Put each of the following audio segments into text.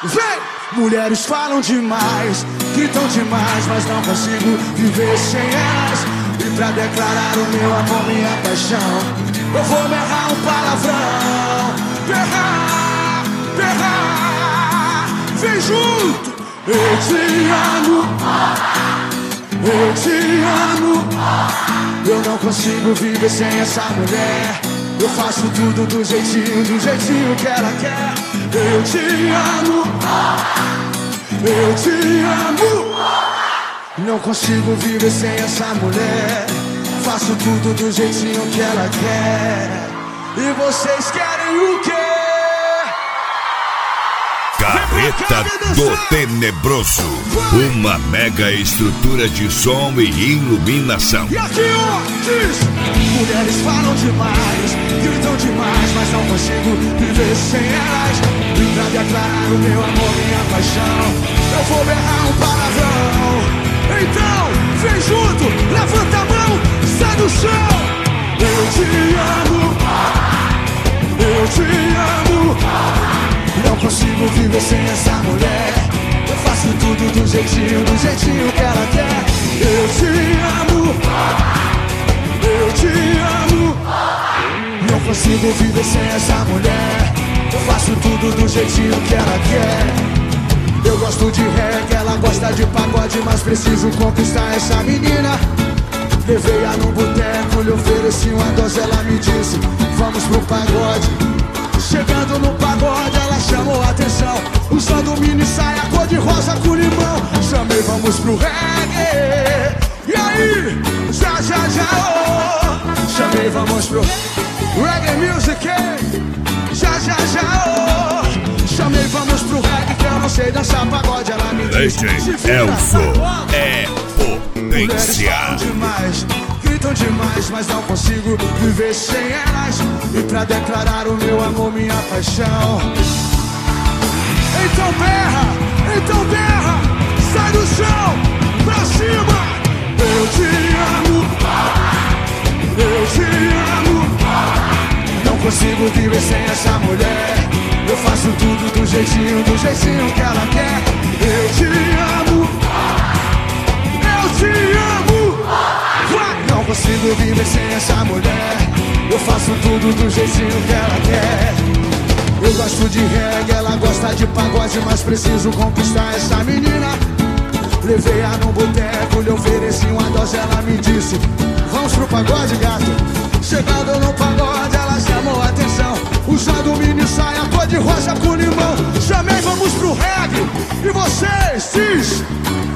Vem! Mulheres falam demais, gritam demais, mas não consigo viver sem elas. E pra declarar o meu amor, minha paixão, eu vou berrar um palavrão. Berrar, berrar. Vem junto! Eu te amo, eu te amo. Eu não consigo viver sem essa mulher. Eu faço tudo do jeitinho que ela quer. Eu te amo, eu te amo. Não consigo viver sem essa mulher. Faço tudo do jeitinho que ela quer. E vocês querem o quê? Carreta do Tenebroso, uma mega estrutura de som e iluminação. E aqui ó, diz: mulheres falam demais, gritam demais, mas não consigo viver sem elas. E pra declarar o meu amor, minha paixão, eu vou berrar um palavrão. Então, vem junto, levanta a mão, sai do chão. Eu te amo, eu te amo. Não consigo viver sem essa mulher. Eu faço tudo do jeitinho que ela quer. Eu te amo, eu te amo. Não consigo viver sem essa mulher. Eu faço tudo do jeitinho que ela quer. Eu gosto de reggae, ela gosta de pagode, mas preciso conquistar essa menina. Levei-a num boteco, lhe ofereci uma dose, ela me disse: vamos pro pagode. Chegando no pagode, ela chamou a atenção, usando mini saia cor de rosa com limão. Chamei, vamos pro reggae. E aí? Já, oh. Chamei, vamos pro reggae music. Já, oh. Chamei, vamos pro reggae, que eu não sei dançar pagode. Ela me disse: Elson é potência. Gritam demais, mas não consigo viver sem elas. E pra declarar o meu amor, minha paixão, então berra, sai do chão, pra cima. Eu te amo, eu te amo. Não consigo viver sem essa mulher. Eu faço tudo do jeitinho que ela quer. Eu te amo, eu te amo. Não consigo viver sem essa mulher. Eu faço tudo do jeitinho que ela quer. Eu gosto de reggae, ela gosta de pagode, mas preciso conquistar essa menina. Levei-a num boteco, lhe ofereci uma dose, ela me disse: vamos pro pagode, gato. Chegando no pagode, ela chamou a atenção, usando mini saia cor de rosa com limão. Chamei, vamos pro reggae. E vocês, diz: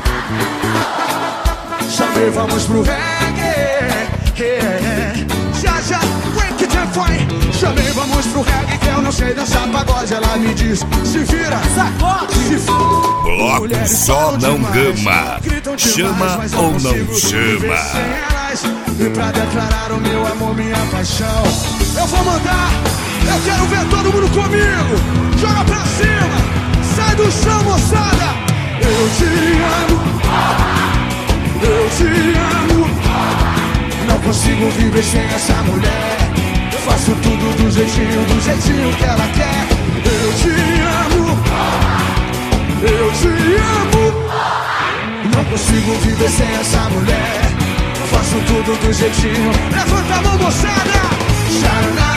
chamei, vamos pro reggae. Já, break it and fight. Chamei, vamos pro reggae, que eu não sei dançar pagode. Ela me diz: se vira, sacode, se bloco só não gama. Chama ou não chama? E pra declarar o meu amor, minha paixão, eu vou mandar. Eu quero ver todo mundo comigo. Joga pra cima, sai do chão, moçada. Eu te amo, eu te amo. Não consigo viver sem essa mulher. Eu faço tudo do jeitinho que ela quer. Eu te amo, eu te amo. Não consigo viver sem essa mulher. Eu faço tudo do jeitinho. Levanta a mão, moçada.